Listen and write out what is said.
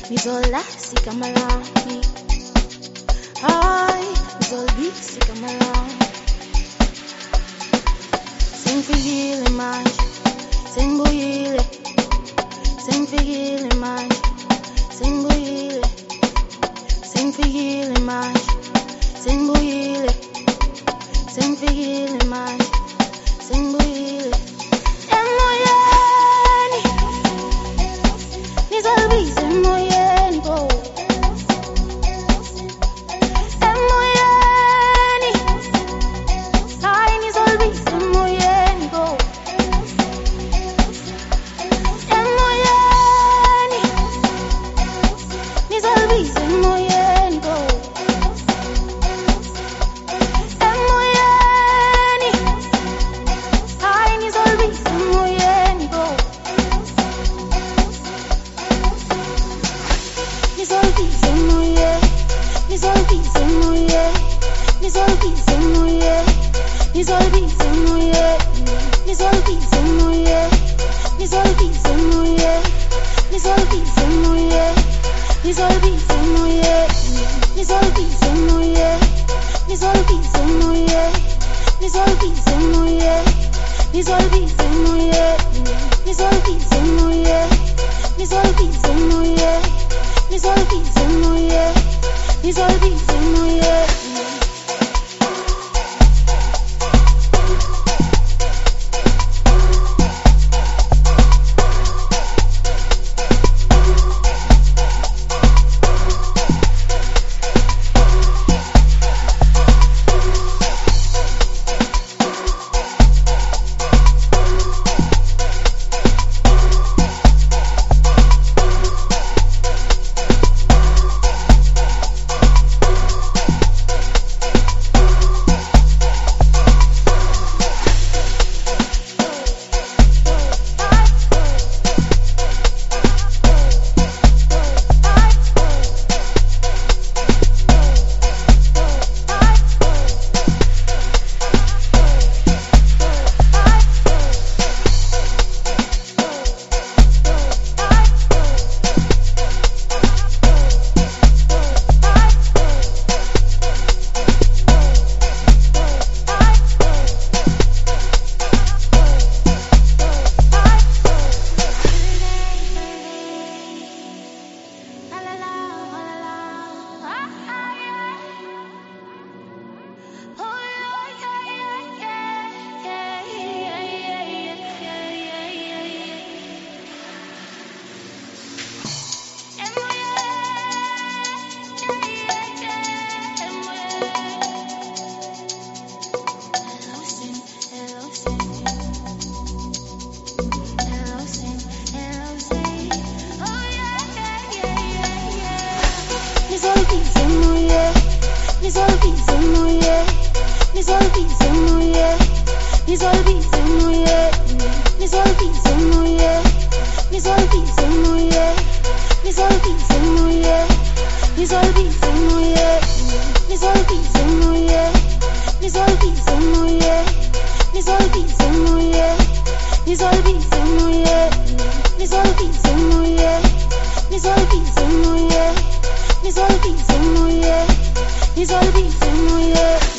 Mizola si kamalani. Ay, mizolbi si kamalani. Sem figile mais, sem buile. Sem figile mais, sem buile. Sem figile mais, sem buile. Sem figile mais, sem buile. É moiane, mizolbi sem moiane, pô. É moiane, ai mizolbi sem moiane, pô. É moiane, mizolbi sem moiane, pô. É moiane, ai mizolbi sem moiane, pô. Mizolbi sem moiane, mizolbi sem moiane, mizolbi sem moiane, mizolbi sem moiane, mizolbi sem moiane, mizolbi sem moiane, mizolbi sem moiane, mizolbi sem moiane, mizolbi sem moiane, mizolbi sem moiane, mizolbi sem moiane, mizolbi sem moiane, mizolbi sem moiane, mizolbi sem moiane, mizolbi sem moiane, mizolbi sem moiane. Mizolbi sem moiane, mizolbi sem moiane, mizolbi sem moiane, mizolbi sem moiane, mizolbi sem moiane, mizolbi sem moiane, mizolbi sem moiane, mizolbi sem moiane, mizolbi sem moiane, mizolbi sem moiane, mizolbi sem moiane, mizolbi sem moiane, mizolbi sem moiane, mizolbi sem moiane. Mizolbi sem moiane, mizolbi sem moiane.